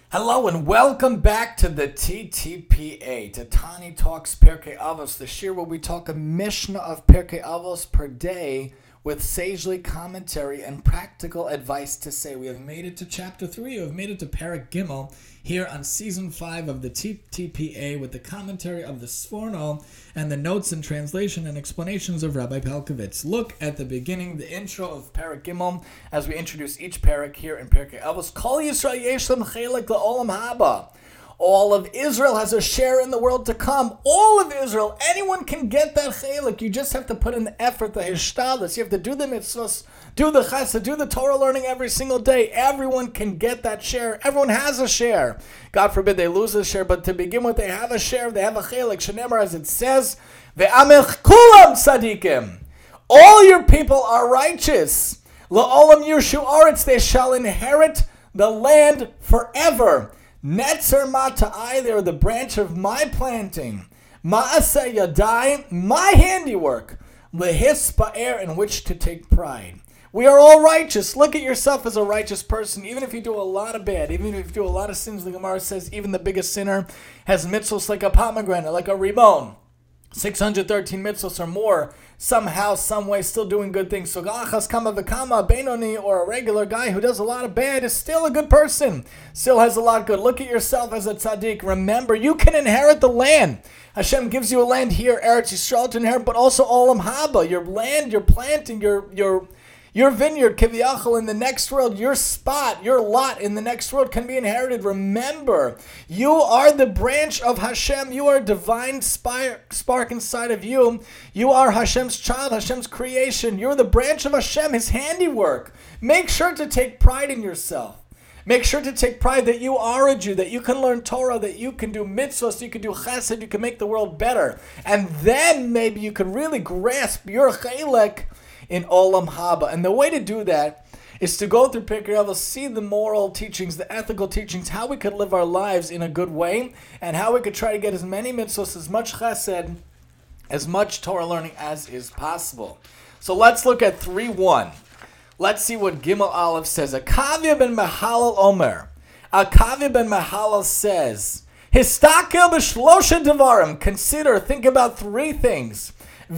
Hello and welcome back to the TTPA, to Tani Talks Pirkei Avos, the shir where we talk a Mishnah of Pirkei Avos per day with sagely commentary and practical advice to say. We have made it to chapter 3, we have made it to Perek Gimel here on season 5 of the TTPA with the commentary of the Sforno and the notes and translation and explanations of Rabbi Pelkovitz. Look at the beginning, the intro of Perek Gimel, as we introduce each Perek here in Pirkei Avos. Kol Yisrael yesh lam chelek la'olam haba. All of Israel has a share in the world to come. All of Israel, anyone can get that chelik. You just have to put in the effort, the hishtadlus. You have to do the mitzvahs, do the chesed, do the Torah learning every single day. Everyone can get that share. Everyone has a share. God forbid they lose a share, but to begin with, they have a share. They have a chelik. Shenemar, as it says, ve'amech kulam tzadikim. All your people are righteous. La'olam yirshu aretz, they shall inherit the land forever. Netzer mata'ai, they are the branch of my planting. Ma'aseh yadai, my handiwork. Lehis ba'er, in which to take pride. We are all righteous. Look at yourself as a righteous person, even if you do a lot of bad, even if you do a lot of sins. The Gemara says even the biggest sinner has mitzvos like a pomegranate, like a rimon. 613 mitzvos or more, somehow, some way, still doing good things. So Gachas Kama V'Kama, Benoni, or a regular guy who does a lot of bad is still a good person, still has a lot good. Look at yourself as a tzaddik. Remember, you can inherit the land. Hashem gives you a land here, Eretz Yisrael, to inherit, but also Olam Haba, your land, your planting, your vineyard, Kiviyachal, in the next world, your spot, your lot in the next world can be inherited. Remember, you are the branch of Hashem. You are a divine spark inside of you. You are Hashem's child, Hashem's creation. You're the branch of Hashem, His handiwork. Make sure to take pride in yourself. Make sure to take pride that you are a Jew, that you can learn Torah, that you can do mitzvahs, you can do chesed, you can make the world better. And then maybe you can really grasp your chelek in Olam Haba. And the way to do that is to go through Pirkei Avos, see the moral teachings, the ethical teachings, how we could live our lives in a good way, and how we could try to get as many mitzvahs, as much chesed, as much Torah learning as is possible. So let's look at 3.1. Let's see what Gimel Aleph says. Akavia ben Mahalal Omer. Akavia ben Mahalal says, Histakel b'shlosha devarim. Consider, think about 3 things.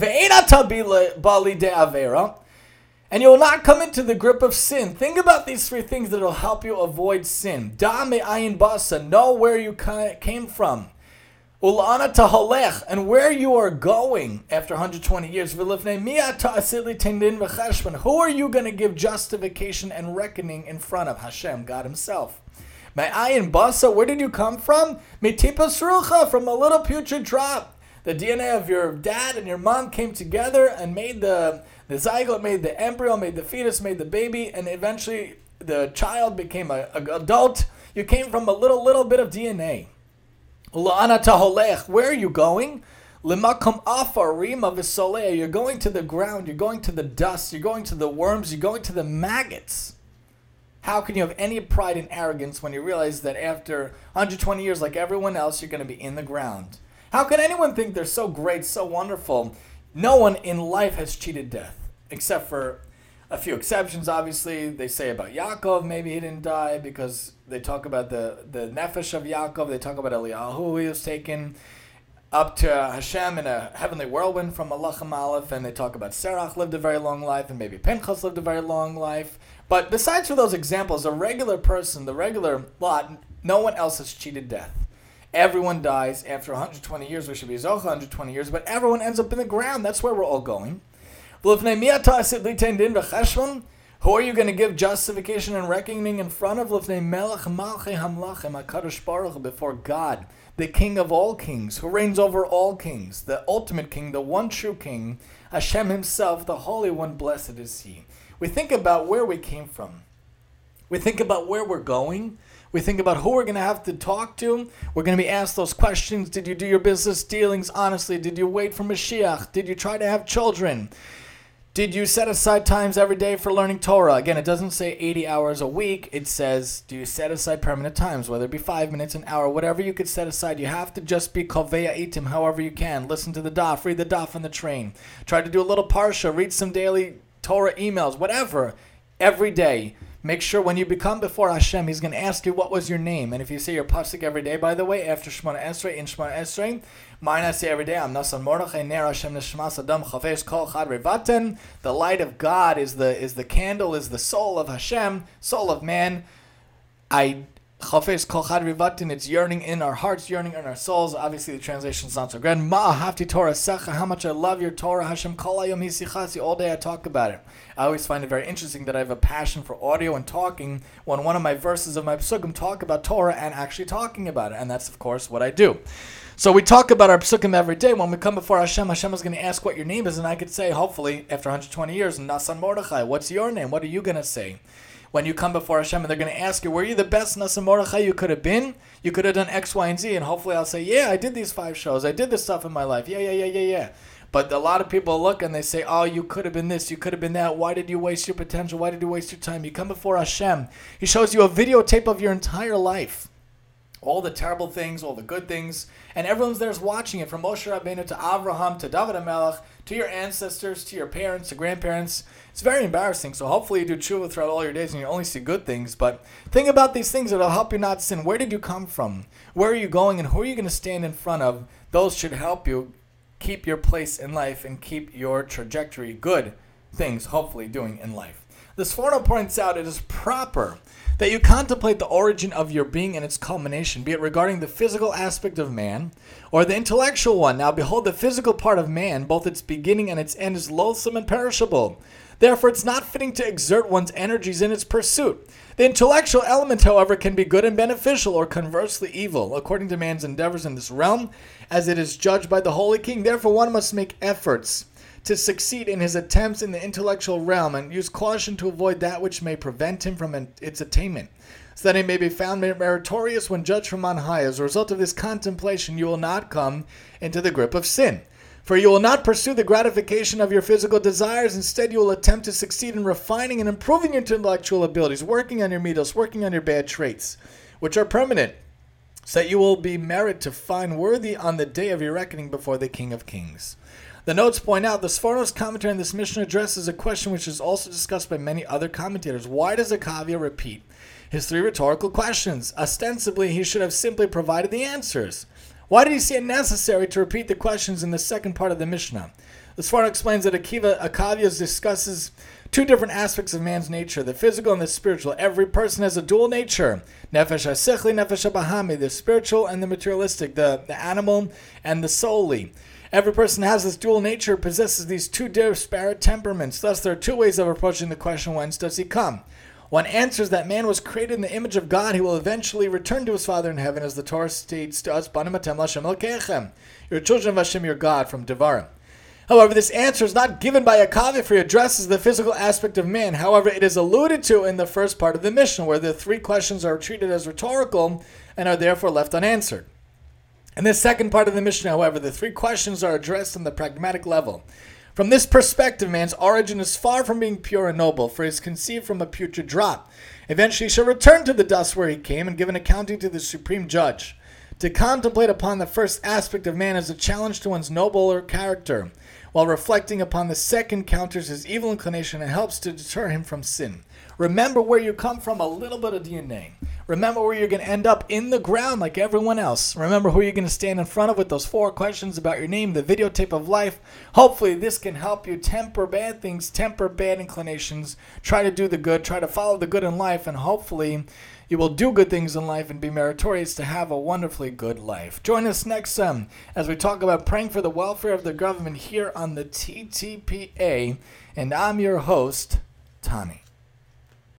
Bali de avera, and you will not come into the grip of sin. Think about these 3 things that will help you avoid sin. Da me ayin basa, know where you came from. Ulana taholech, and where you are going after 120 years. V'lifnei mi'at ta'asili tendin v'cheshbon. Who are you going to give justification and reckoning in front of? Hashem, God Himself. My ayin basa, where did you come from? Mitipas rucha, from a little putrid drop. The DNA of your dad and your mom came together and made the zygote, made the embryo, made the fetus, made the baby, and eventually the child became an adult. You came from a little bit of DNA. La'ana taholech, where are you going? Limakom afar rima v'soleh, you're going to the ground, you're going to the dust, you're going to the worms, you're going to the maggots. How can you have any pride and arrogance when you realize that after 120 years, like everyone else, you're going to be in the ground? How can anyone think they're so great, so wonderful? No one in life has cheated death, except for a few exceptions, obviously. They say about Yaakov, maybe he didn't die, because they talk about the nefesh of Yaakov. They talk about Eliyahu, he was taken up to Hashem in a heavenly whirlwind from Malachim Aleph, and they talk about Serach lived a very long life, and maybe Pinchas lived a very long life. But besides for those examples, a regular person, the regular lot, no one else has cheated death. Everyone dies after 120 years. We should be Zocha 120 years, but everyone ends up in the ground. That's where we're all going. Who are you going to give justification and reckoning in front of? Before God, the King of all kings, who reigns over all kings, the ultimate King, the one true King, Hashem Himself, the Holy One, blessed is He. We think about where we came from. We think about where we're going. We think about who we're going to have to talk to. We're going to be asked those questions. Did you do your business dealings honestly? Did you wait for Mashiach? Did you try to have children? Did you set aside times every day for learning Torah? Again, it doesn't say 80 hours a week. It says, do you set aside permanent times, whether it be 5 minutes, an hour, whatever you could set aside. You have to just be kovea itim, however you can. Listen to the daf, read the daf on the train. Try to do a little parsha, read some daily Torah emails, whatever. Every day. Make sure when you become before Hashem, He's going to ask you what was your name. And if you say your pasuk every day, by the way, after Shemona Esrei, in Shemona Esrei, mine I say every day, I'm Nasan Mordechai, Ner Hashem Neshmas Adam Chafesh Kol Chad Revaten. The light of God is the candle, is the soul of Hashem, soul of man. Chafesh Kol Chad Revaten, it's yearning in our hearts, yearning in our souls. Obviously, the translation's not so good. Ma'ahavti Torah Secha, how much I love your Torah. Hashem Kol Hayom Hisichasi, all day I talk about it. I always find it very interesting that I have a passion for audio and talking when one of my verses of my psukim talk about Torah and actually talking about it. And that's, of course, what I do. So we talk about our psukim every day. When we come before Hashem, Hashem is going to ask what your name is. And I could say, hopefully, after 120 years, Nasan Mordechai, what's your name? What are you going to say? When you come before Hashem and they're going to ask you, were you the best Nasan Mordechai you could have been? You could have done X, Y, and Z. And hopefully I'll say, yeah, I did these 5 shows. I did this stuff in my life. Yeah. But a lot of people look and they say, oh, you could have been this, you could have been that. Why did you waste your potential? Why did you waste your time? You come before Hashem. He shows you a videotape of your entire life. All the terrible things, all the good things. And everyone's there is watching it, from Moshe Rabbeinu to Avraham to David HaMelech, to your ancestors, to your parents, to grandparents. It's very embarrassing. So hopefully you do tshuva throughout all your days and you only see good things. But think about these things that will help you not sin. Where did you come from? Where are you going? And who are you going to stand in front of? Those should help you keep your place in life and keep your trajectory, good things, hopefully, doing in life. The Sforno points out it is proper that you contemplate the origin of your being and its culmination, be it regarding the physical aspect of man or the intellectual one. Now behold, the physical part of man, both its beginning and its end, is loathsome and perishable. Therefore, it's not fitting to exert one's energies in its pursuit. The intellectual element, however, can be good and beneficial, or conversely evil, according to man's endeavors in this realm, as it is judged by the Holy King. Therefore, one must make efforts to succeed in his attempts in the intellectual realm, and use caution to avoid that which may prevent him from its attainment, so that he may be found meritorious when judged from on high. As a result of this contemplation, you will not come into the grip of sin. For you will not pursue the gratification of your physical desires. Instead, you will attempt to succeed in refining and improving your intellectual abilities, working on your midos, working on your bad traits, which are permanent, so that you will be merit to find worthy on the day of your reckoning before the King of Kings. The notes point out the Sforno's commentary on this Mishnah addresses a question which is also discussed by many other commentators. Why does Akavia repeat his 3 rhetorical questions? Ostensibly, he should have simply provided the answers. Why did he see it necessary to repeat the questions in the second part of the Mishnah? The Sforno explains that Akavia discusses 2 different aspects of man's nature, the physical and the spiritual. Every person has a dual nature, nefesh ha-sechli, nefesh ha-bahami, the spiritual and the materialistic, the animal and the soully. Every person has this dual nature, possesses these 2 disparate temperaments. Thus, there are 2 ways of approaching the question, whence does he come? One answers that man was created in the image of God. He will eventually return to his Father in heaven, as the Torah states to us, Banim atem l'Hashem Elokechem. You're children of Hashem, your God, from Devarim. However, this answer is not given by Akavia, for he addresses the physical aspect of man. However, it is alluded to in the first part of the Mishnah, where the 3 questions are treated as rhetorical and are therefore left unanswered. In the second part of the Mishnah, however, the 3 questions are addressed on the pragmatic level. From this perspective, man's origin is far from being pure and noble, for he is conceived from a putrid drop. Eventually he shall return to the dust where he came and give an accounting to the supreme judge. To contemplate upon the first aspect of man is a challenge to one's nobler character, while reflecting upon the second counters his evil inclination and helps to deter him from sin. Remember where you come from, a little bit of DNA. Remember where you're going to end up, in the ground like everyone else. Remember who you're going to stand in front of with those 4 questions about your name, the videotape of life. Hopefully this can help you temper bad things, temper bad inclinations, try to do the good, try to follow the good in life, and hopefully you will do good things in life and be meritorious to have a wonderfully good life. Join us next as we talk about praying for the welfare of the government here on the TTPA, and I'm your host, Tani.